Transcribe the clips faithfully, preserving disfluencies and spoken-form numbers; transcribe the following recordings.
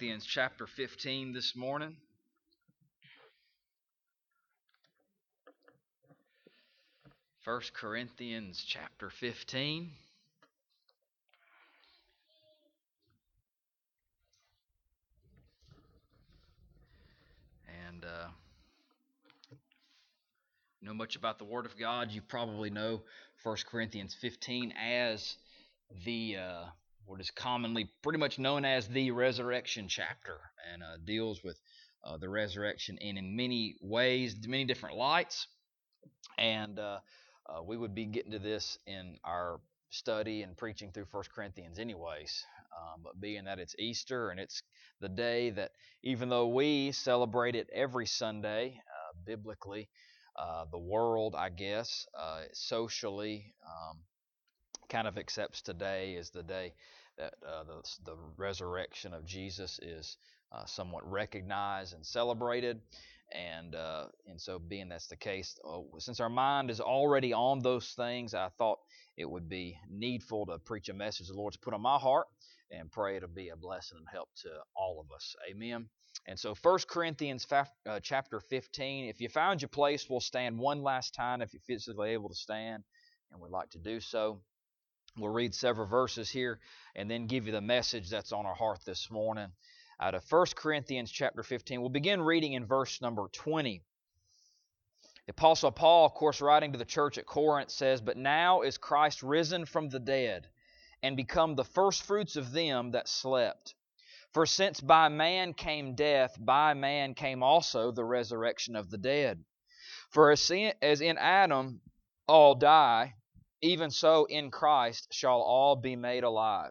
Corinthians chapter fifteen this morning. First Corinthians chapter fifteen. And uh, you know much about the Word of God, you probably know First Corinthians fifteen as the uh, what is commonly pretty much known as the resurrection chapter, and uh, deals with uh, the resurrection in, in many ways, many different lights. And uh, uh, we would be getting to this in our study and preaching through First Corinthians anyways. Um, but being that it's Easter and it's the day that, even though we celebrate it every Sunday, uh, biblically, uh, the world, I guess, uh, socially, um, kind of accepts today as the day that uh, the, the resurrection of Jesus is uh, somewhat recognized and celebrated. And uh, and so being that's the case, uh, since our mind is already on those things, I thought it would be needful to preach a message the Lord's put on my heart, and pray it'll be a blessing and help to all of us. Amen. And so First Corinthians uh, chapter fifteen, if you found your place, we'll stand one last time if you're physically able to stand and would like to do so. We'll read several verses here and then give you the message that's on our heart this morning out of First Corinthians chapter fifteen. We'll begin reading in verse number twenty. The Apostle Paul, of course, writing to the church at Corinth, says, "But now is Christ risen from the dead, and become the firstfruits of them that slept. For since by man came death, by man came also the resurrection of the dead. For as in Adam all die, even so in Christ shall all be made alive.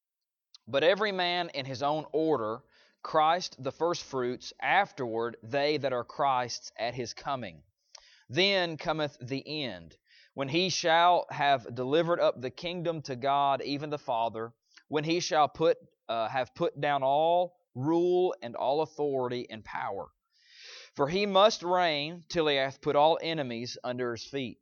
But every man in his own order, Christ the firstfruits, afterward they that are Christ's at his coming. Then cometh the end, when he shall have delivered up the kingdom to God, even the Father, when he shall put uh, have put down all rule and all authority and power. For he must reign till he hath put all enemies under his feet.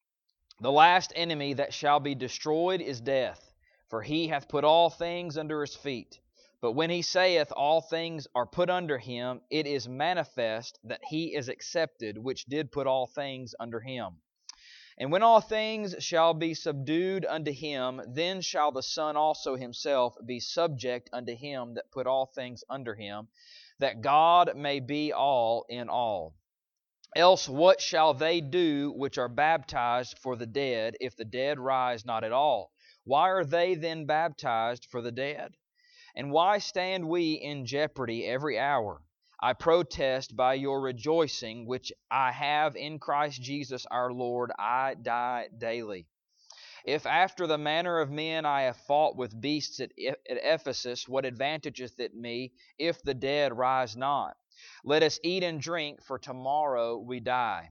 The last enemy that shall be destroyed is death, for he hath put all things under his feet. But when he saith all things are put under him, it is manifest that he is accepted, which did put all things under him. And when all things shall be subdued unto him, then shall the Son also himself be subject unto him that put all things under him, that God may be all in all. Else what shall they do which are baptized for the dead, if the dead rise not at all? Why are they then baptized for the dead? And why stand we in jeopardy every hour? I protest by your rejoicing, which I have in Christ Jesus our Lord, I die daily. If after the manner of men I have fought with beasts at Ephesus, what advantageth it me, if the dead rise not? Let us eat and drink, for tomorrow we die.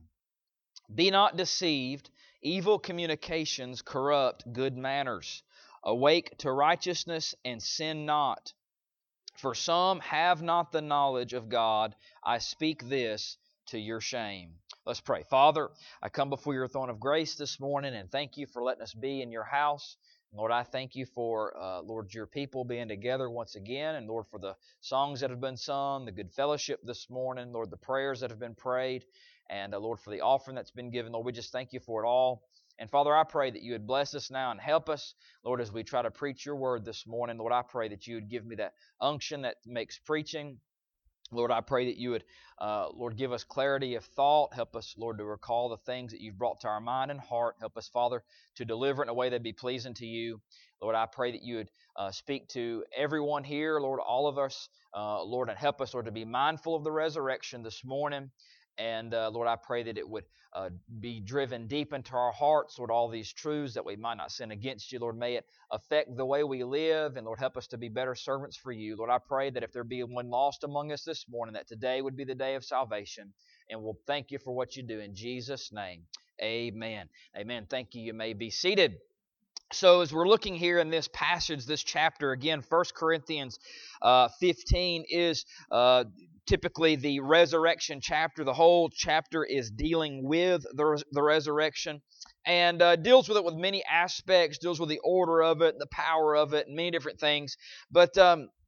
Be not deceived, evil communications corrupt good manners. Awake to righteousness and sin not. For some have not the knowledge of God. I speak this to your shame." Let's pray. Father, I come before your throne of grace this morning and thank you for letting us be in your house. Lord, I thank you for, uh, Lord, your people being together once again, and Lord, for the songs that have been sung, the good fellowship this morning, Lord, the prayers that have been prayed, and uh, Lord, for the offering that's been given. Lord, we just thank you for it all. And Father, I pray that you would bless us now and help us, Lord, as we try to preach your word this morning. Lord, I pray that you would give me that unction that makes preaching. Lord, I pray that you would, uh, Lord, give us clarity of thought. Help us, Lord, to recall the things that you've brought to our mind and heart. Help us, Father, to deliver it in a way that be pleasing to you. Lord, I pray that you would uh, speak to everyone here, Lord, all of us, uh, Lord, and help us, Lord, to be mindful of the resurrection this morning. And, uh, Lord, I pray that it would uh, be driven deep into our hearts, Lord, all these truths that we might not sin against you. Lord, may it affect the way we live, and, Lord, help us to be better servants for you. Lord, I pray that if there be one lost among us this morning, that today would be the day of salvation, and we'll thank you for what you do. In Jesus' name, amen. Amen. Thank you. You may be seated. So as we're looking here in this passage, this chapter, again, First Corinthians uh, fifteen is uh, typically the resurrection chapter. The whole chapter is dealing with the, the resurrection and uh, deals with it with many aspects, deals with the order of it, the power of it, and many different things. But um,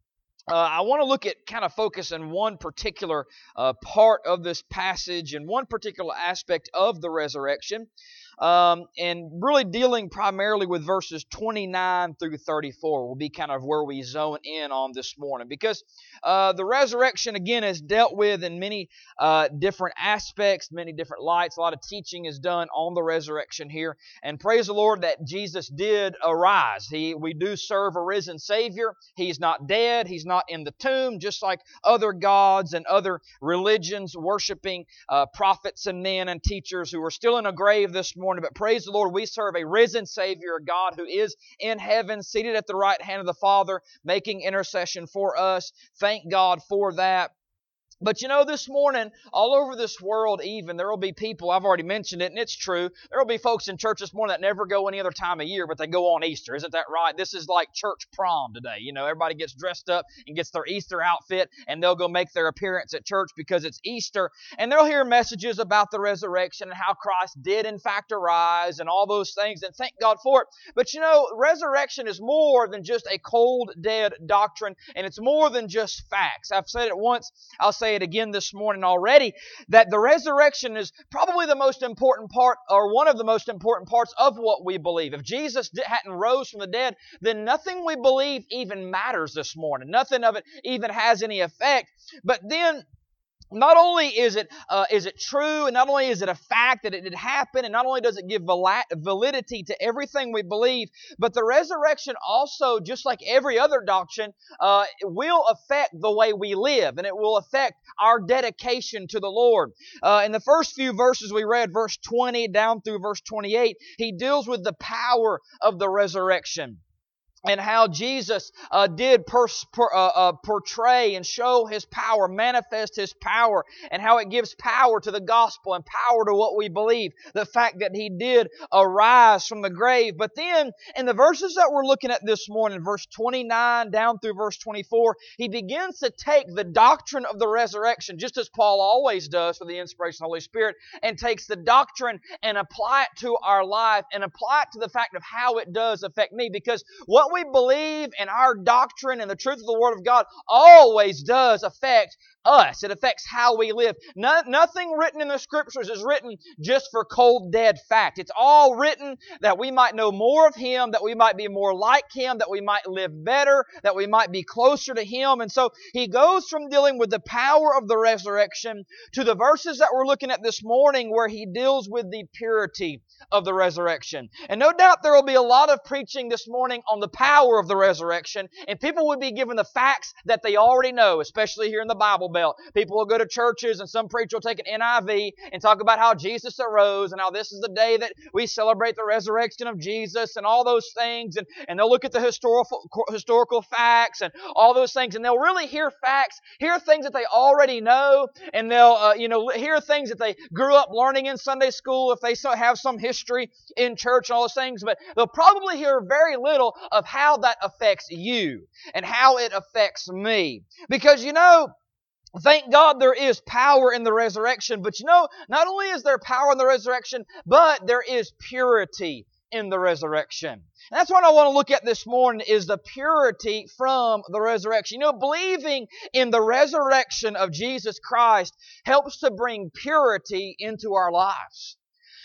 Uh, I want to look at kind of focus on one particular uh, part of this passage and one particular aspect of the resurrection, um, and really dealing primarily with verses twenty-nine through thirty-four will be kind of where we zone in on this morning, because uh, the resurrection, again, is dealt with in many uh, different aspects, many different lights. A lot of teaching is done on the resurrection here, and praise the Lord that Jesus did arise. He, we do serve a risen Savior. He's not dead. He's not in the tomb, just like other gods and other religions worshiping uh, prophets and men and teachers who are still in a grave this morning. But praise the Lord, we serve a risen Savior, a God who is in heaven, seated at the right hand of the Father, making intercession for us. Thank God for that. But you know, this morning, all over this world even, there will be people, I've already mentioned it, and it's true, there will be folks in church this morning that never go any other time of year, but they go on Easter. Isn't that right? This is like church prom today. You know, everybody gets dressed up and gets their Easter outfit, and they'll go make their appearance at church because it's Easter, and they'll hear messages about the resurrection and how Christ did in fact arise and all those things, and thank God for it. But you know, resurrection is more than just a cold, dead doctrine, and it's more than just facts. I've said it once, I'll say it again this morning already, that the resurrection is probably the most important part, or one of the most important parts of what we believe. If Jesus hadn't rose from the dead, then nothing we believe even matters this morning. Nothing of it even has any effect. But then, not only is it uh, is it true, and not only is it a fact that it did happen, and not only does it give validity to everything we believe, but the resurrection also, just like every other doctrine, uh, will affect the way we live, and it will affect our dedication to the Lord. Uh, in the first few verses we read, verse twenty down through verse twenty-eight, he deals with the power of the resurrection, and how Jesus uh, did pers- per, uh, uh, portray and show His power, manifest His power, and how it gives power to the gospel and power to what we believe. The fact that He did arise from the grave. But then, in the verses that we're looking at this morning, verse twenty-nine down through verse twenty-four, he begins to take the doctrine of the resurrection, just as Paul always does for the inspiration of the Holy Spirit, and takes the doctrine and apply it to our life, and apply it to the fact of how it does affect me. Because what we believe in our doctrine and the truth of the Word of God always does affect us. It affects how we live. No, nothing written in the Scriptures is written just for cold, dead fact. It's all written that we might know more of Him, that we might be more like Him, that we might live better, that we might be closer to Him. And so he goes from dealing with the power of the resurrection to the verses that we're looking at this morning, where he deals with the purity of the resurrection. And no doubt there will be a lot of preaching this morning on the power of the resurrection, and people will be given the facts that they already know, especially here in the Bible Belt. People will go to churches, and some preacher will take an N I V and talk about how Jesus arose and how this is the day that we celebrate the resurrection of Jesus and all those things, and, and they'll look at the historical historical facts and all those things, and they'll really hear facts, hear things that they already know, and they'll uh, you know hear things that they grew up learning in Sunday school if they so have some history in church and all those things, but they'll probably hear very little of how that affects you and how it affects me. Because, you know, thank God there is power in the resurrection, but you know, not only is there power in the resurrection, but there is purity in the resurrection. And that's what I want to look at this morning, is the purity from the resurrection. You know, believing in the resurrection of Jesus Christ helps to bring purity into our lives.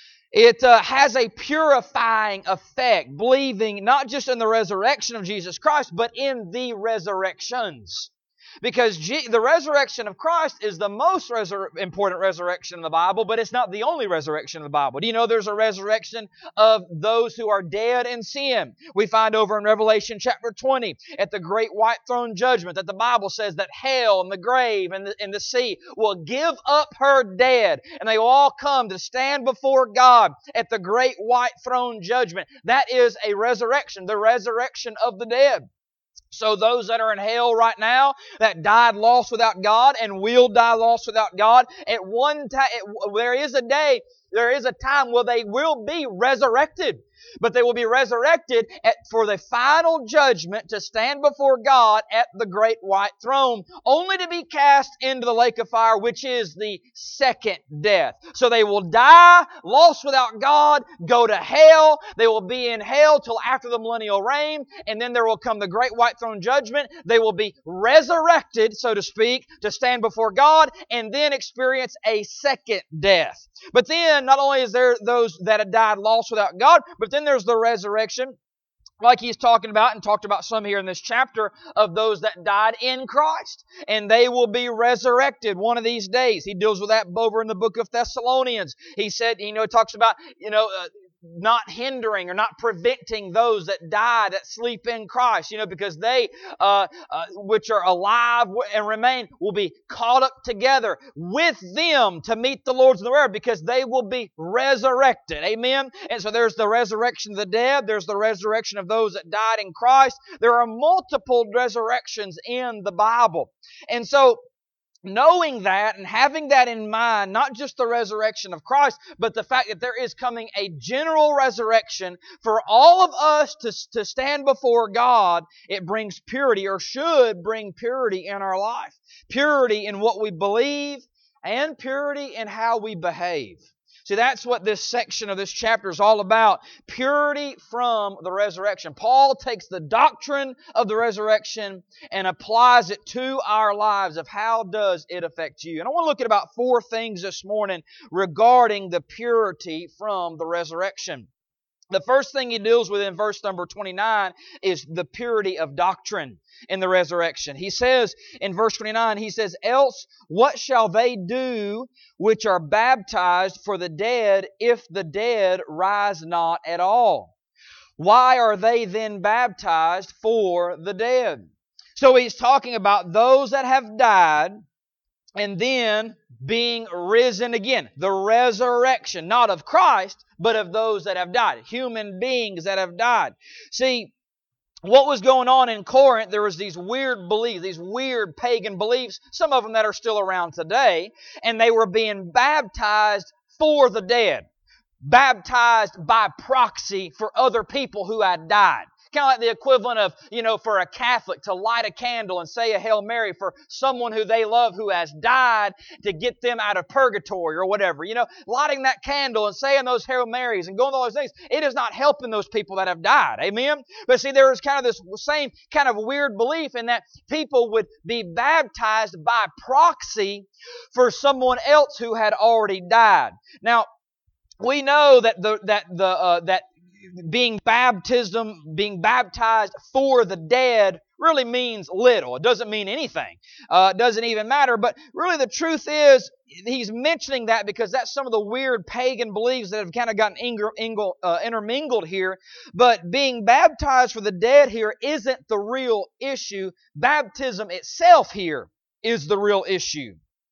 It uh, has a purifying effect, believing not just in the resurrection of Jesus Christ, but in the resurrections. Because G- the resurrection of Christ is the most resur- important resurrection in the Bible, but it's not the only resurrection in the Bible. Do you know there's a resurrection of those who are dead in sin? We find over in Revelation chapter twenty, at the great white throne judgment, that the Bible says that hell and the grave and the, and the sea will give up her dead, and they will all come to stand before God at the great white throne judgment. That is a resurrection, the resurrection of the dead. So those that are in hell right now, that died lost without God and will die lost without God, at one time, there is a day there is a time where they will be resurrected. But they will be resurrected at, for the final judgment to stand before God at the great white throne, only to be cast into the lake of fire, which is the second death. So they will die, lost without God, go to hell. They will be in hell till after the millennial reign, and then there will come the great white throne judgment. They will be resurrected, so to speak, to stand before God, and then experience a second death. But then, not only is there those that have died lost without God, but then there's the resurrection, like he's talking about and talked about some here in this chapter, of those that died in Christ. And they will be resurrected one of these days. He deals with that over in the book of Thessalonians. He said, you know, it talks about, you know, uh, not hindering or not preventing those that die that sleep in Christ, you know, because they, uh, uh, which are alive and remain, will be caught up together with them to meet the Lord in the air, because they will be resurrected. Amen? And so there's the resurrection of the dead. There's the resurrection of those that died in Christ. There are multiple resurrections in the Bible. And so, knowing that and having that in mind, not just the resurrection of Christ, but the fact that there is coming a general resurrection for all of us to, to stand before God, it brings purity, or should bring purity in our life. Purity in what we believe and purity in how we behave. See, that's what this section of this chapter is all about. Purity from the resurrection. Paul takes the doctrine of the resurrection and applies it to our lives of how does it affect you. And I want to look at about four things this morning regarding the purity from the resurrection. The first thing he deals with in verse number twenty-nine is the purity of doctrine in the resurrection. He says in verse twenty-nine, he says, "Else what shall they do which are baptized for the dead, if the dead rise not at all? Why are they then baptized for the dead?" So he's talking about those that have died and then being risen again. The resurrection, not of Christ, but of those that have died. Human beings that have died. See, what was going on in Corinth, there was these weird beliefs, these weird pagan beliefs, some of them that are still around today, and they were being baptized for the dead. Baptized by proxy for other people who had died. Kind of like the equivalent of, you know, for a Catholic to light a candle and say a Hail Mary for someone who they love who has died to get them out of purgatory or whatever. You know, lighting that candle and saying those Hail Marys and going through all those things, it is not helping those people that have died. Amen? But see, there is kind of this same kind of weird belief in that people would be baptized by proxy for someone else who had already died. Now, we know that the that the uh, that being baptism, being baptized for the dead really means little. It doesn't mean anything. Uh, it doesn't even matter. But really the truth is, he's mentioning that because that's some of the weird pagan beliefs that have kind of gotten ingle, ingle, uh, intermingled here. But being baptized for the dead here isn't the real issue. Baptism itself here is the real issue.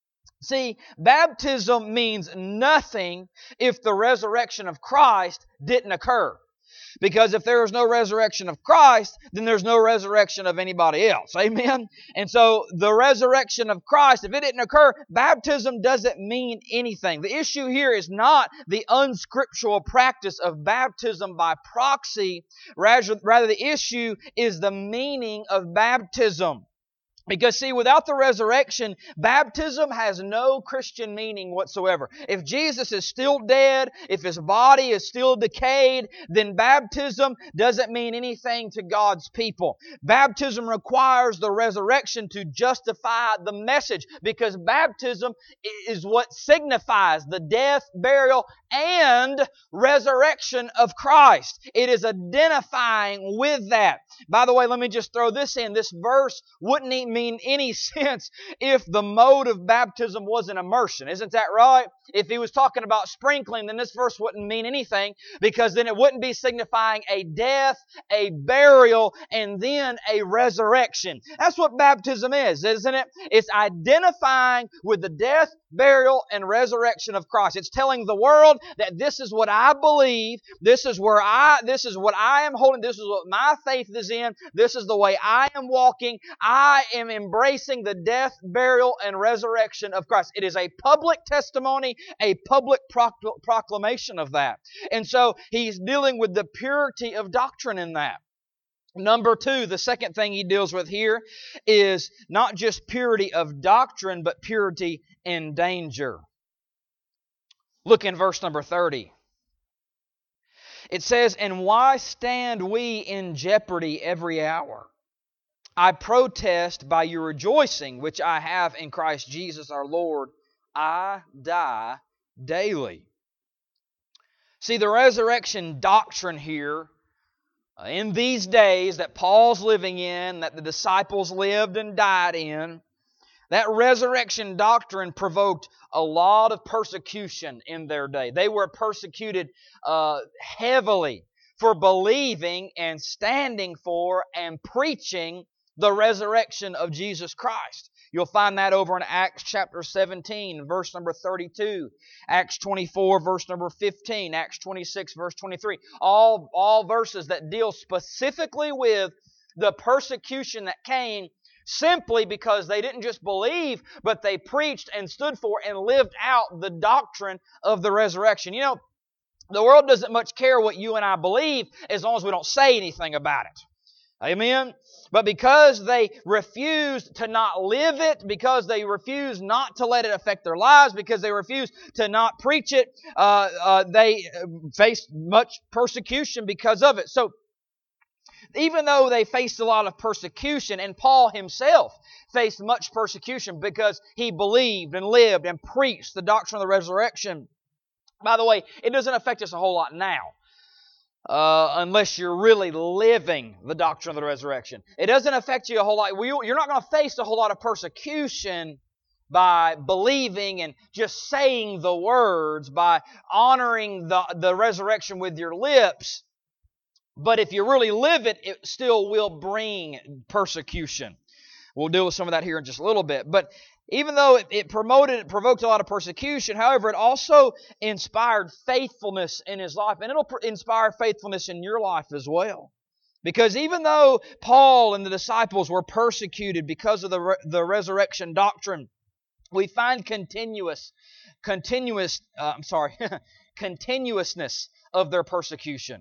See, baptism means nothing if the resurrection of Christ didn't occur. Because if there is no resurrection of Christ, then there's no resurrection of anybody else. Amen? And so the resurrection of Christ, if it didn't occur, baptism doesn't mean anything. The issue here is not the unscriptural practice of baptism by proxy. Rather, rather the issue is the meaning of baptism. Because, see, without the resurrection, baptism has no Christian meaning whatsoever. If Jesus is still dead, if His body is still decayed, then baptism doesn't mean anything to God's people. Baptism requires the resurrection to justify the message, because baptism is what signifies the death, burial, and resurrection of Christ. It is identifying with that. By the way, let me just throw this in. This verse wouldn't even mean any sense if the mode of baptism wasn't immersion. Isn't that right? If he was talking about sprinkling, then this verse wouldn't mean anything, because then it wouldn't be signifying a death, a burial, and then a resurrection. That's what baptism is, isn't it? It's identifying with the death, burial, and resurrection of Christ. It's telling the world that this is what I believe, this is where I, this is what I am holding, this is what my faith is in, this is the way I am walking, I am am embracing the death, burial, and resurrection of Christ. It is a public testimony, a public procl- proclamation of that. And so he's dealing with the purity of doctrine in that. Number two, the second thing he deals with here is not just purity of doctrine, but purity in danger. Look in verse number thirty. It says, "And why stand we in jeopardy every hour? I protest by your rejoicing, which I have in Christ Jesus our Lord, I die daily." See, the resurrection doctrine here, uh, in these days that Paul's living in, that the disciples lived and died in, that resurrection doctrine provoked a lot of persecution in their day. They were persecuted uh, heavily for believing and standing for and preaching the resurrection of Jesus Christ. You'll find that over in Acts chapter seventeen, verse number thirty-two, Acts twenty-four, verse number fifteen, Acts twenty-six, verse twenty-three. All, all verses that deal specifically with the persecution that came simply because they didn't just believe, but they preached and stood for and lived out the doctrine of the resurrection. You know, the world doesn't much care what you and I believe as long as we don't say anything about it. Amen? But because they refused to not live it, because they refused not to let it affect their lives, because they refused to not preach it, uh, uh, they faced much persecution because of it. So, even though they faced a lot of persecution, and Paul himself faced much persecution because he believed and lived and preached the doctrine of the resurrection. By the way, it doesn't affect us a whole lot now. Uh, unless you're really living the doctrine of the resurrection. It doesn't affect you a whole lot. You're not going to face a whole lot of persecution by believing and just saying the words, by honoring the, the resurrection with your lips. But if you really live it, it still will bring persecution. We'll deal with some of that here in just a little bit. But even though it, it promoted, it provoked a lot of persecution, however, it also inspired faithfulness in his life. And it'll pr- inspire faithfulness in your life as well. Because even though Paul and the disciples were persecuted because of the, re- the resurrection doctrine, we find continuous, continuous, uh, I'm sorry, continuousness of their persecution.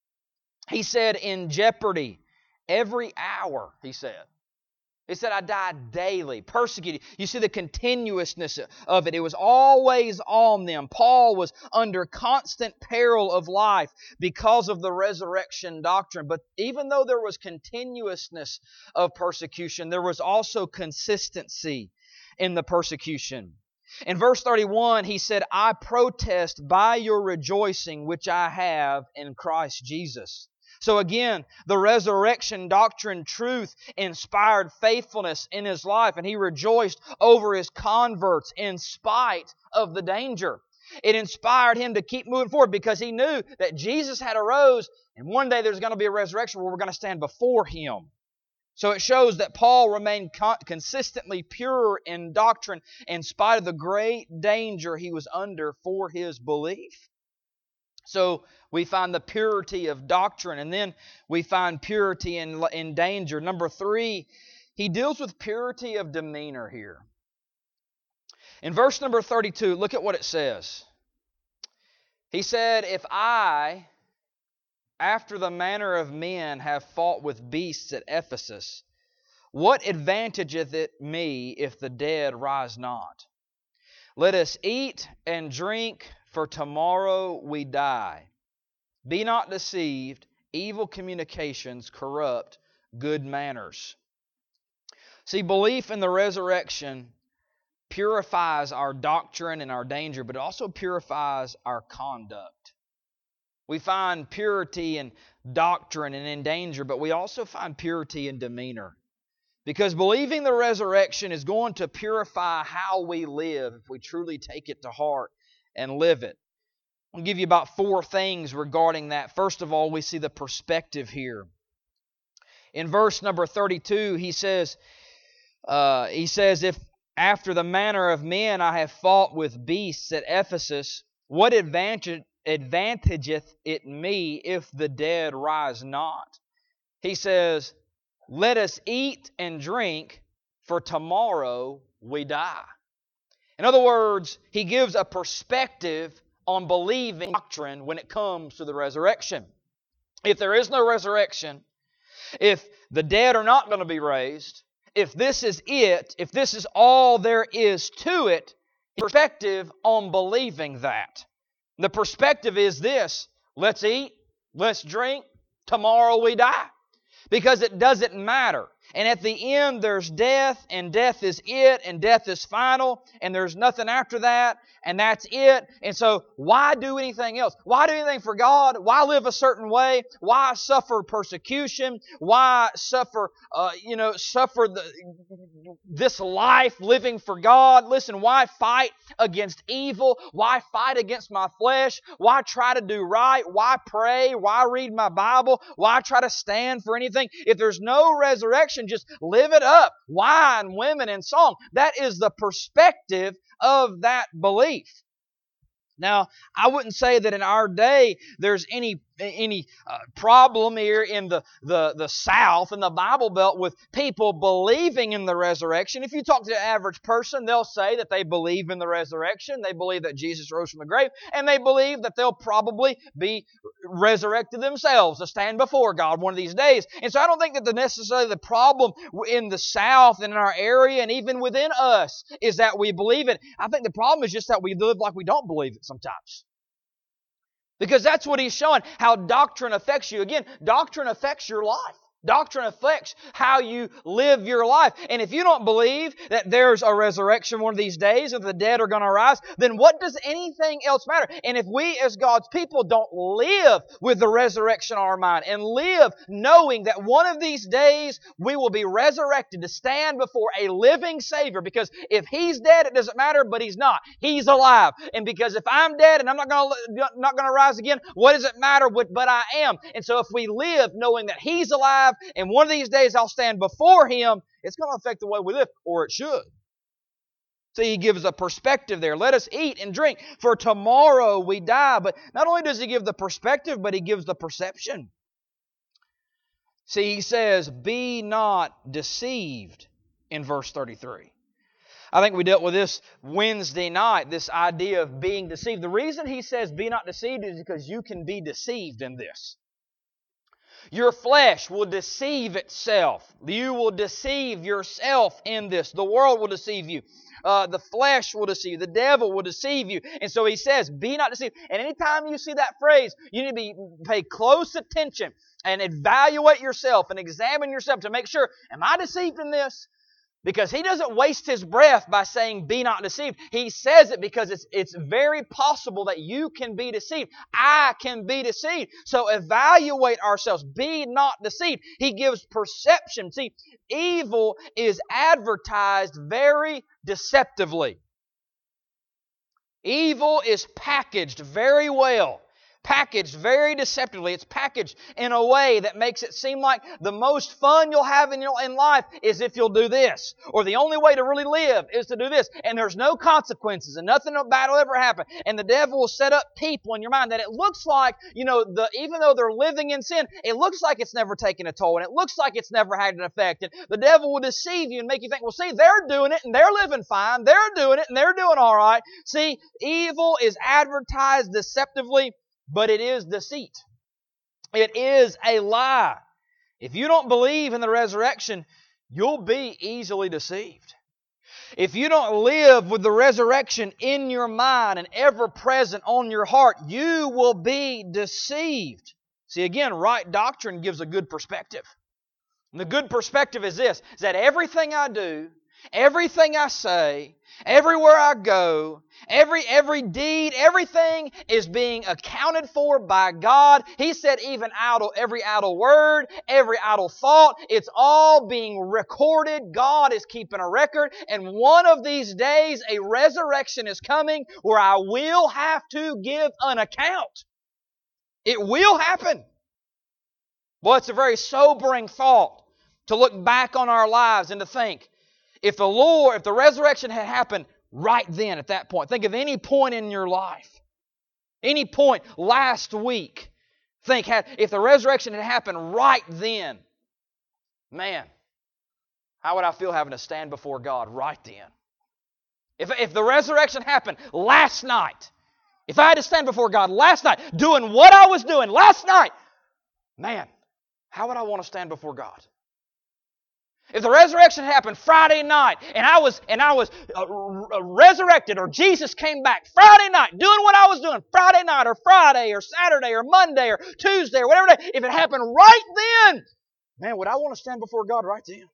He said, in jeopardy every hour, he said. He said, I died daily, persecuted. You see the continuousness of it. It was always on them. Paul was under constant peril of life because of the resurrection doctrine. But even though there was continuousness of persecution, there was also consistency in the persecution. In verse thirty-one, he said, I protest by your rejoicing which I have in Christ Jesus. So again, the resurrection doctrine truth inspired faithfulness in his life, and he rejoiced over his converts in spite of the danger. It inspired him to keep moving forward because he knew that Jesus had arose, and one day there's going to be a resurrection where we're going to stand before Him. So it shows that Paul remained con- consistently pure in doctrine in spite of the great danger he was under for his belief. So we find the purity of doctrine, and then we find purity in, in danger. Number three, he deals with purity of demeanor here. In verse number thirty-two, look at what it says. He said, if I, after the manner of men, have fought with beasts at Ephesus, what advantageth it me if the dead rise not? Let us eat and drink, for tomorrow we die. Be not deceived, evil communications corrupt good manners. See, belief in the resurrection purifies our doctrine and our danger, but it also purifies our conduct. We find purity in doctrine and in danger, but we also find purity in demeanor. Because believing the resurrection is going to purify how we live if we truly take it to heart and live it. I'll give you about four things regarding that. First of all, we see the perspective here. In verse number thirty-two, he says, uh, he says, if after the manner of men I have fought with beasts at Ephesus, what advantage advantageth it me if the dead rise not? He says, let us eat and drink, for tomorrow we die. In other words, he gives a perspective on believing doctrine when it comes to the resurrection. If there is no resurrection, if the dead are not going to be raised, if this is it, if this is all there is to it, perspective on believing that. The perspective is this: let's eat, let's drink, tomorrow we die. Because it doesn't matter. And at the end there's death, and death is it, and death is final, and there's nothing after that, and that's it. And so why do anything else? Why do anything for God? Why live a certain way? Why suffer persecution? Why suffer, uh, you know, suffer the, this life living for God? Listen, why fight against evil? Why fight against my flesh? Why try to do right? Why pray? Why read my Bible? Why try to stand for anything? If there's no resurrection, just live it up. Wine, women, and song. That is the perspective of that belief. Now, I wouldn't say that in our day there's any any uh, problem here in the, the, the South and the Bible Belt with people believing in the resurrection. If you talk to the average person, they'll say that they believe in the resurrection. They believe that Jesus rose from the grave, and they believe that they'll probably be resurrected themselves to stand before God one of these days. And so I don't think that the necessarily the problem in the South and in our area and even within us is that we believe it. I think the problem is just that we live like we don't believe it sometimes. Because that's what he's showing, how doctrine affects you. Again, doctrine affects your life. Doctrine affects how you live your life. And if you don't believe that there's a resurrection one of these days and the dead are going to rise, then what does anything else matter? And if we as God's people don't live with the resurrection on our mind and live knowing that one of these days we will be resurrected to stand before a living Savior, because if He's dead, it doesn't matter, but He's not. He's alive. And because if I'm dead and I'm not going to not going to rise again, what does it matter but, but I am? And so if we live knowing that He's alive, and one of these days I'll stand before Him, it's going to affect the way we live, or it should. See, He gives a perspective there. Let us eat and drink, for tomorrow we die. But not only does He give the perspective, but He gives the perception. See, He says, be not deceived in verse thirty-three. I think we dealt with this Wednesday night, this idea of being deceived. The reason He says be not deceived is because you can be deceived in this. Your flesh will deceive itself. You will deceive yourself in this. The world will deceive you. Uh, the flesh will deceive you. The devil will deceive you. And so he says, be not deceived. And anytime you see that phrase, you need to be pay close attention and evaluate yourself and examine yourself to make sure, am I deceived in this? Because He doesn't waste His breath by saying, be not deceived. He says it because it's, it's very possible that you can be deceived. I can be deceived. So evaluate ourselves. Be not deceived. He gives perception. See, evil is advertised very deceptively. Evil is packaged very well. Packaged very deceptively. It's packaged in a way that makes it seem like the most fun you'll have in your in life is if you'll do this. Or the only way to really live is to do this. And there's no consequences and nothing bad will ever happen. And the devil will set up people in your mind that it looks like, you know, the even though they're living in sin, it looks like it's never taken a toll and it looks like it's never had an effect. And the devil will deceive you and make you think, well, see, they're doing it and they're living fine. They're doing it and they're doing all right. See, evil is advertised deceptively, but it is deceit. It is a lie. If you don't believe in the resurrection, you'll be easily deceived. If you don't live with the resurrection in your mind and ever present on your heart, you will be deceived. See, again, right doctrine gives a good perspective. And the good perspective is this, is that everything I do, everything I say, everywhere I go, every every deed, everything is being accounted for by God. He said even idle, every idle word, every idle thought, it's all being recorded. God is keeping a record. And one of these days, a resurrection is coming where I will have to give an account. It will happen. Well, it's a very sobering thought to look back on our lives and to think, if the Lord, if the resurrection had happened right then at that point, think of any point in your life, any point last week, think had if the resurrection had happened right then, man, How would I feel having to stand before God right then? If, if the resurrection happened last night, if I had to stand before God last night, doing what I was doing last night, man, how would I want to stand before God? If the resurrection happened Friday night and I was and I was uh, resurrected, or Jesus came back Friday night doing what I was doing Friday night or Friday or Saturday or Monday or Tuesday or whatever day, if it happened right then, man, would I want to stand before God right then?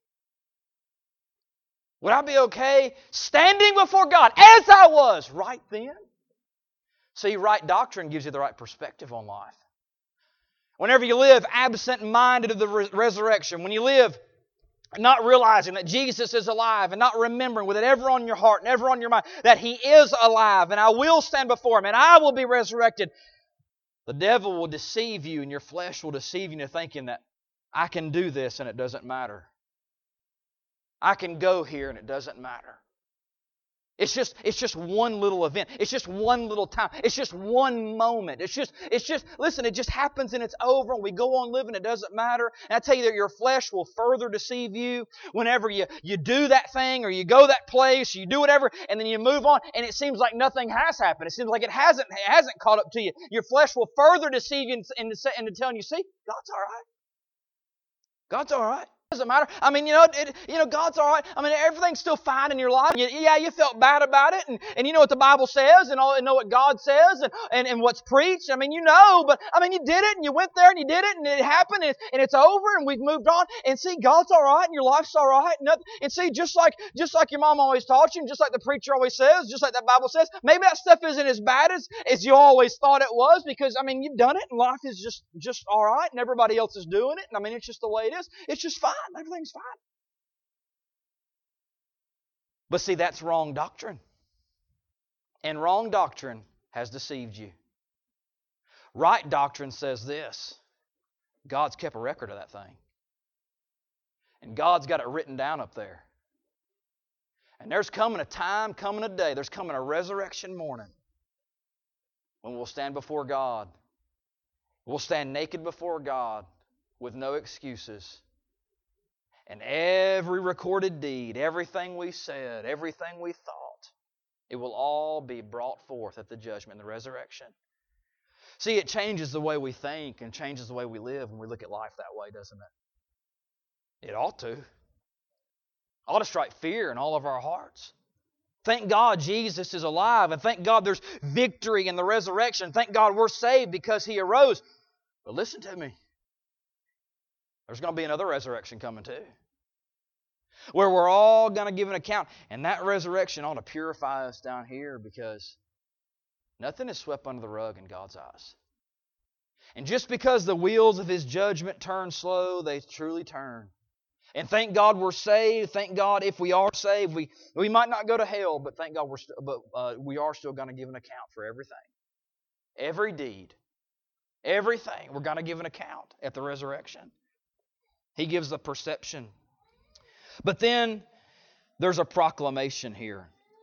Would I be okay standing before God as I was right then? See, right doctrine gives you the right perspective on life. Whenever you live absent-minded of the re- resurrection, when you live not realizing that Jesus is alive and not remembering with it ever on your heart and ever on your mind that He is alive and I will stand before Him and I will be resurrected, the devil will deceive you and your flesh will deceive you into thinking that I can do this and it doesn't matter. I can go here and it doesn't matter. It's just, it's just one little event. It's just one little time. It's just one moment. It's just, it's just, listen, it just happens and it's over and we go on living. It doesn't matter. And I tell you that your flesh will further deceive you whenever you, you do that thing or you go that place, you do whatever, and then you move on and it seems like nothing has happened. It seems like it hasn't, it hasn't caught up to you. Your flesh will further deceive you into, into, into telling you, see, God's all right. God's all right. Doesn't matter. I mean, you know, it, you know, God's all right. I mean, everything's still fine in your life. You, yeah, you felt bad about it, and, and you know what the Bible says, and all, and know what God says, and, and, and what's preached. I mean, you know, but I mean, you did it, and you went there, and you did it, and it happened, and, and it's over, and we've moved on. And see, God's all right, and your life's all right. And, nothing, and see, just like just like your mom always taught you, and just like the preacher always says, just like that Bible says, maybe that stuff isn't as bad as, as you always thought it was, because I mean, you've done it, and life is just just all right, and everybody else is doing it, and I mean, it's just the way it is. It's just fine. Everything's fine. But see, that's wrong doctrine. And wrong doctrine has deceived you. Right doctrine says this: God's kept a record of that thing. And God's got it written down up there. And there's coming a time, coming a day, there's coming a resurrection morning when we'll stand before God. We'll stand naked before God with no excuses. And every recorded deed, everything we said, everything we thought, it will all be brought forth at the judgment and the resurrection. See, it changes the way we think and changes the way we live when we look at life that way, doesn't it? It ought to. It ought to strike fear in all of our hearts. Thank God Jesus is alive, and thank God there's victory in the resurrection. Thank God we're saved because He arose. But listen to me. There's going to be another resurrection coming too, where we're all going to give an account. And that resurrection ought to purify us down here, because nothing is swept under the rug in God's eyes. And just because the wheels of His judgment turn slow, they truly turn. And thank God we're saved. Thank God if we are saved, we, we might not go to hell, but thank God we're st- but uh, we are still going to give an account for everything. Every deed. Everything. We're going to give an account at the resurrection. He gives the perception. But then there's a proclamation here.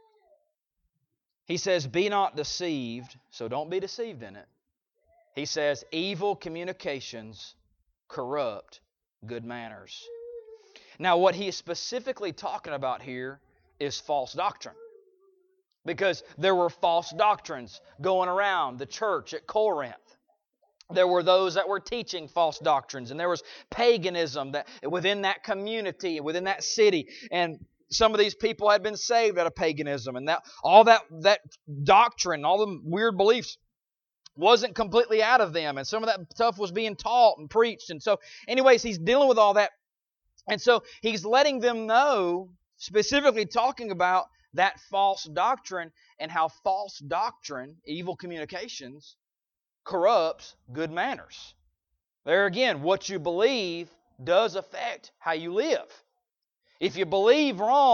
He says, be not deceived, so don't be deceived in it. He says, evil communications corrupt good manners. Now, what he is specifically talking about here is false doctrine. Because there were false doctrines going around the church at Corinth. There were those that were teaching false doctrines, and there was paganism that within that community, within that city, and some of these people had been saved out of paganism, and that all that that doctrine, all the weird beliefs, wasn't completely out of them, and some of that stuff was being taught and preached. And so, anyways, he's dealing with all that, and so he's letting them know, specifically talking about that false doctrine and how false doctrine, evil communications, corrupts good manners. There again, what you believe does affect how you live. If you believe wrong,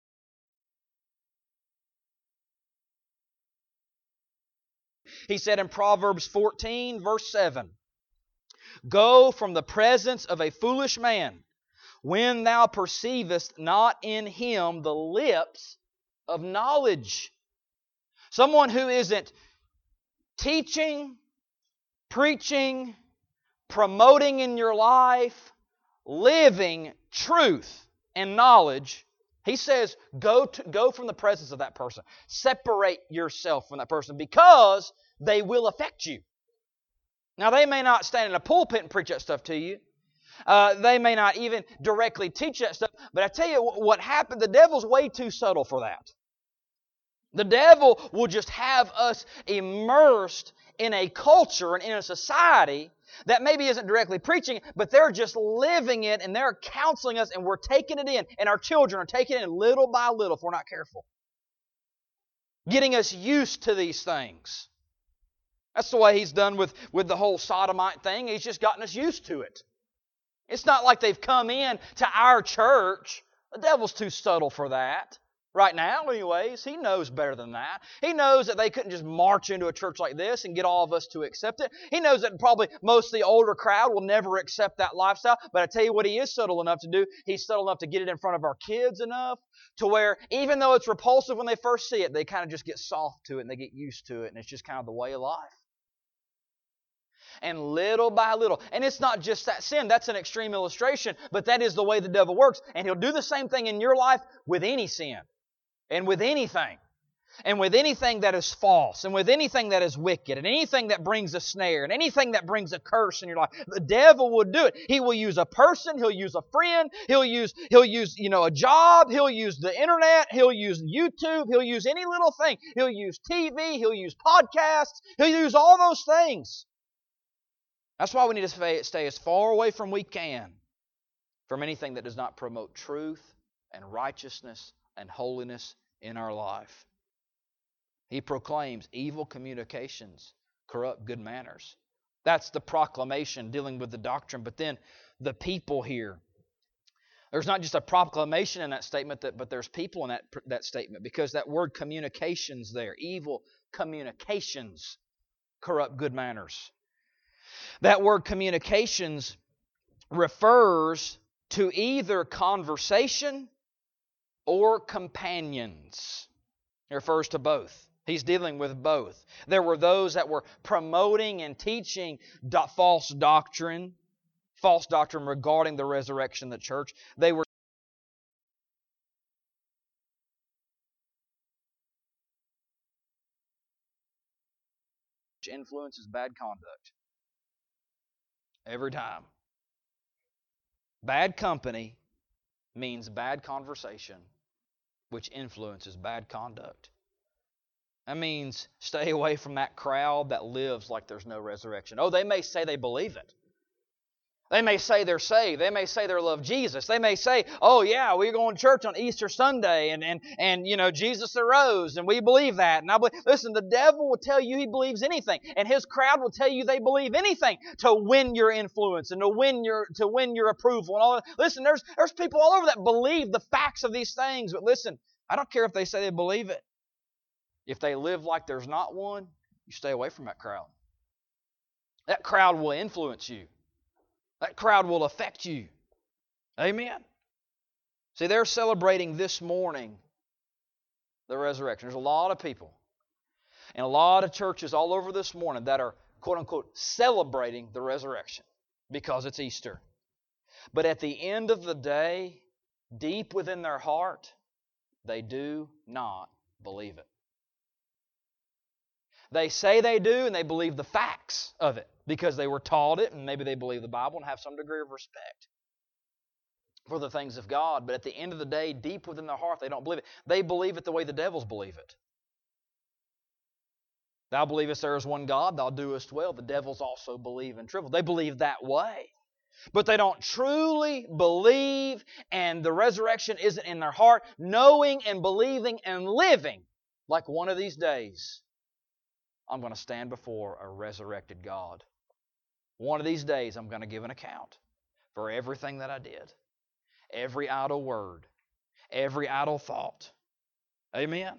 he said in Proverbs fourteen, verse seven, go from the presence of a foolish man when thou perceivest not in him the lips of knowledge. Someone who isn't teaching, preaching, promoting in your life, living truth and knowledge, He says, go to, go from the presence of that person. Separate yourself from that person because they will affect you. Now, they may not stand in a pulpit and preach that stuff to you. Uh, they may not even directly teach that stuff. But I tell you what happened, the devil's way too subtle for that. The devil will just have us immersed in a culture and in a society that maybe isn't directly preaching, but they're just living it and they're counseling us and we're taking it in. And our children are taking it in little by little if we're not careful. Getting us used to these things. That's the way he's done with, with the whole sodomite thing. He's just gotten us used to it. It's not like they've come in to our church. The devil's too subtle for that. Right now, anyways, he knows better than that. He knows that they couldn't just march into a church like this and get all of us to accept it. He knows that probably most of the older crowd will never accept that lifestyle. But I tell you what he is subtle enough to do. He's subtle enough to get it in front of our kids enough to where even though it's repulsive when they first see it, they kind of just get soft to it and they get used to it. And it's just kind of the way of life. And little by little, and it's not just that sin, that's an extreme illustration, but that is the way the devil works. And he'll do the same thing in your life with any sin. And with anything. And with anything that is false. And with anything that is wicked. And anything that brings a snare. And anything that brings a curse in your life. The devil will do it. He will use a person. He'll use a friend. He'll use, he'll use, you know, a job. He'll use the internet. He'll use YouTube. He'll use any little thing. He'll use T V. He'll use podcasts. He'll use all those things. That's why we need to stay, stay as far away from we can from anything that does not promote truth and righteousness and holiness in our life. He proclaims evil communications corrupt good manners. That's the proclamation dealing with the doctrine. But then the people here. There's not just a proclamation in that statement, that, but there's people in that, that statement. Because that word communications there. Evil communications corrupt good manners. That word communications refers to either conversation or companions. It refers to both. He's dealing with both. There were those that were promoting and teaching do- false doctrine, false doctrine regarding the resurrection of the church. They were influences bad conduct. Every time. Bad company means bad conversation, which influences bad conduct. That means stay away from that crowd that lives like there's no resurrection. Oh, they may say they believe it. They may say they're saved. They may say they love Jesus. They may say, oh yeah, we're going to church on Easter Sunday and, and, and you know, Jesus arose and we believe that. And I believe, listen, the devil will tell you he believes anything. And his crowd will tell you they believe anything to win your influence and to win your to win your approval. And all that. Listen, there's, there's people all over that believe the facts of these things. But listen, I don't care if they say they believe it. If they live like there's not one, you stay away from that crowd. That crowd will influence you. That crowd will affect you. Amen. See, they're celebrating this morning the resurrection. There's a lot of people and a lot of churches all over this morning that are, quote unquote, celebrating the resurrection because it's Easter. But at the end of the day, deep within their heart, they do not believe it. They say they do, and they believe the facts of it because they were taught it, and maybe they believe the Bible and have some degree of respect for the things of God. But at the end of the day, deep within their heart, they don't believe it. They believe it the way the devils believe it. Thou believest there is one God, thou doest well. The devils also believe and tremble. They believe that way. But they don't truly believe, and the resurrection isn't in their heart, knowing and believing and living like one of these days I'm going to stand before a resurrected God. One of these days I'm going to give an account for everything that I did. Every idle word. Every idle thought. Amen?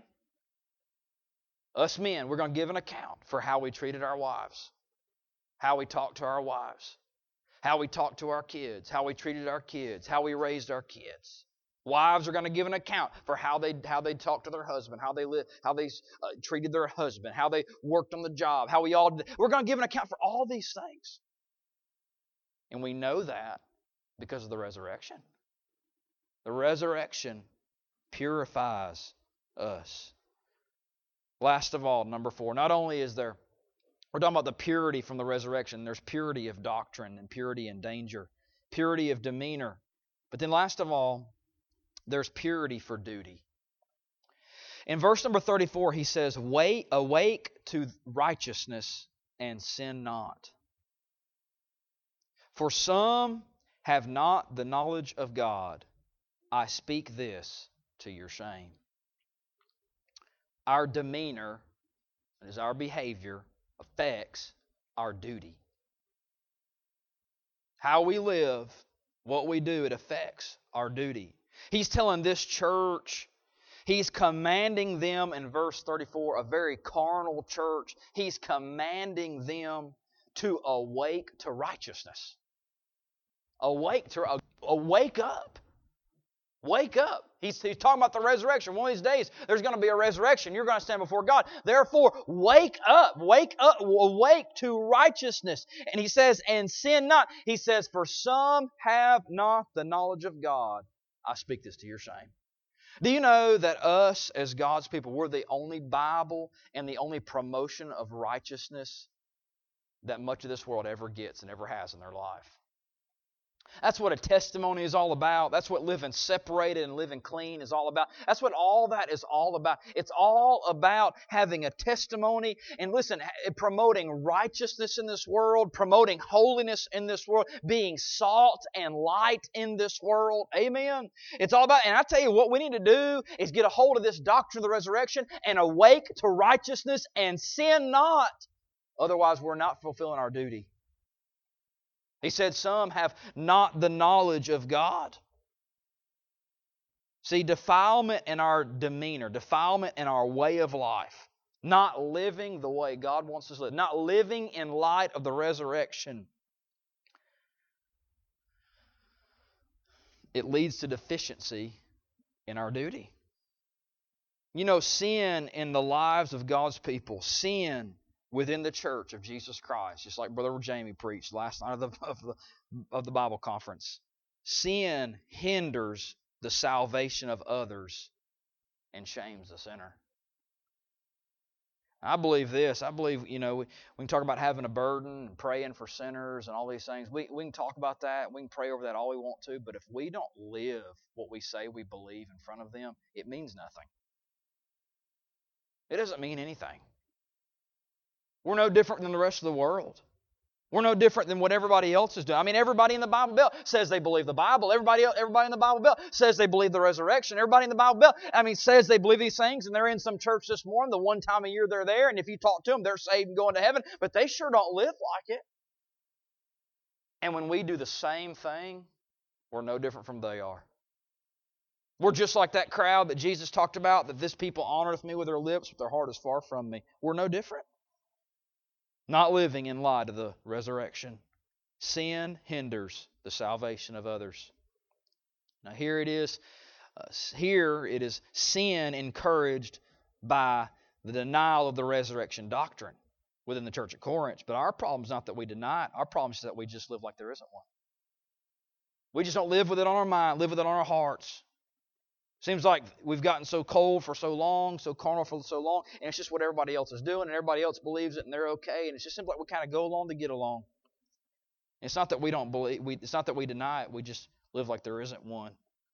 Us men, we're going to give an account for how we treated our wives. How we talked to our wives. How we talked to our kids. How we treated our kids. How we raised our kids. Wives are going to give an account for how they how they talked to their husband, how they lived, how they uh, treated their husband, how they worked on the job, how we all did. We're going to give an account for all these things. And we know that because of the resurrection. The resurrection purifies us. Last of all, number four, not only is there, we're talking about the purity from the resurrection, there's purity of doctrine and purity in danger, purity of demeanor. But then last of all, there's purity for duty. In verse number thirty-four, he says, Wait, awake to righteousness and sin not. For some have not the knowledge of God. I speak this to your shame. Our demeanor, that is our behavior, affects our duty. How we live, what we do, it affects our duty. He's telling this church, he's commanding them in verse thirty-four, a very carnal church, he's commanding them to awake to righteousness. Awake to, uh, awake up. Wake up. He's, he's talking about the resurrection. One of these days, there's going to be a resurrection. You're going to stand before God. Therefore, wake up. Wake up. Awake to righteousness. And he says, and sin not. He says, for some have not the knowledge of God. I speak this to your shame. Do you know that us as God's people, we're the only Bible and the only promotion of righteousness that much of this world ever gets and ever has in their life? That's what a testimony is all about. That's what living separated and living clean is all about. That's what all that is all about. It's all about having a testimony and, listen, promoting righteousness in this world, promoting holiness in this world, being salt and light in this world. Amen? It's all about, and I tell you what we need to do is get a hold of this doctrine of the resurrection and awake to righteousness and sin not. Otherwise, we're not fulfilling our duty. He said some have not the knowledge of God. See, defilement in our demeanor, defilement in our way of life, not living the way God wants us to live, not living in light of the resurrection, it leads to deficiency in our duty. You know, sin in the lives of God's people, sin within the church of Jesus Christ, just like Brother Jamie preached last night of the, of the, of the Bible conference. Sin hinders the salvation of others and shames the sinner. I believe this. I believe, you know, we, we can talk about having a burden and praying for sinners and all these things. We, we can talk about that. We can pray over that all we want to. But if we don't live what we say we believe in front of them, it means nothing. It doesn't mean anything. We're no different than the rest of the world. We're no different than what everybody else is doing. I mean, everybody in the Bible Belt says they believe the Bible. Everybody else, everybody in the Bible Belt says they believe the resurrection. Everybody in the Bible Belt, I mean, says they believe these things, and they're in some church this morning, the one time a year they're there, and if you talk to them, they're saved and going to heaven, but they sure don't live like it. And when we do the same thing, we're no different from they are. We're just like that crowd that Jesus talked about, that this people honoreth me with their lips, but their heart is far from me. We're no different. Not living in light of the resurrection. Sin hinders the salvation of others. Now here it is. Uh, here it is sin encouraged by the denial of the resurrection doctrine within the church at Corinth. But our problem is not that we deny it. Our problem is that we just live like there isn't one. We just don't live with it on our mind, live with it on our hearts. Seems like we've gotten so cold for so long, so carnal for so long, and it's just what everybody else is doing, and everybody else believes it, and they're okay, and it's just simply like we kind of go along to get along. It's not that we don't believe, we, it's not that we deny it, we just live like there isn't one.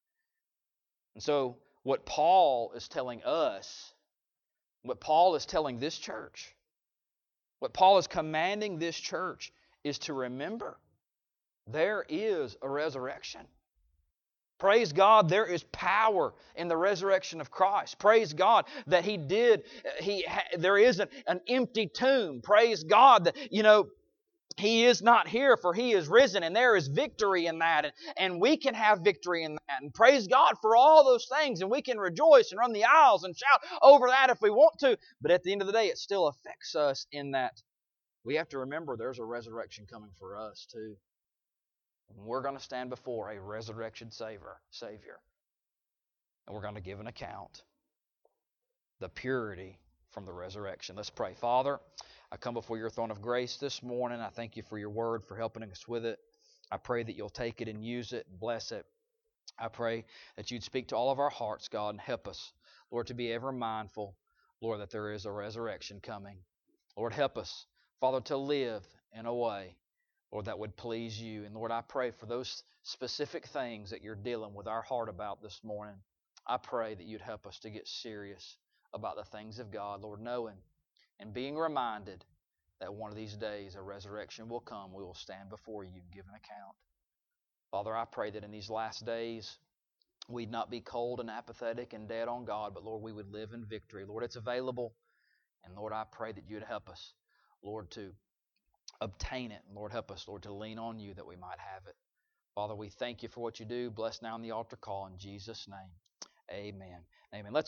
And so, what Paul is telling us, what Paul is telling this church, what Paul is commanding this church is to remember there is a resurrection. Praise God, there is power in the resurrection of Christ. Praise God that He did, He there isn't an empty tomb. Praise God that, you know, He is not here, for He is risen, and there is victory in that, and, and we can have victory in that. And praise God for all those things, and we can rejoice and run the aisles and shout over that if we want to. But at the end of the day, it still affects us in that we have to remember there's a resurrection coming for us too. We're going to stand before a resurrection Savior, Savior, and we're going to give an account. The purity from the resurrection. Let's pray. Father, I come before your throne of grace this morning. I thank you for your word, for helping us with it. I pray that you'll take it and use it, bless it. I pray that you'd speak to all of our hearts, God, and help us, Lord, to be ever mindful, Lord, that there is a resurrection coming. Lord, help us, Father, to live in a way, Lord, that would please you. And Lord, I pray for those specific things that you're dealing with our heart about this morning. I pray that you'd help us to get serious about the things of God, Lord, knowing and being reminded that one of these days a resurrection will come. We will stand before you and give an account. Father, I pray that in these last days we'd not be cold and apathetic and dead on God, but Lord, we would live in victory. Lord, it's available. And Lord, I pray that you'd help us, Lord, to obtain it. Lord, help us, Lord, to lean on you that we might have it. Father, we thank you for what you do. Bless now in the altar call in Jesus' name. Amen. Amen. Let's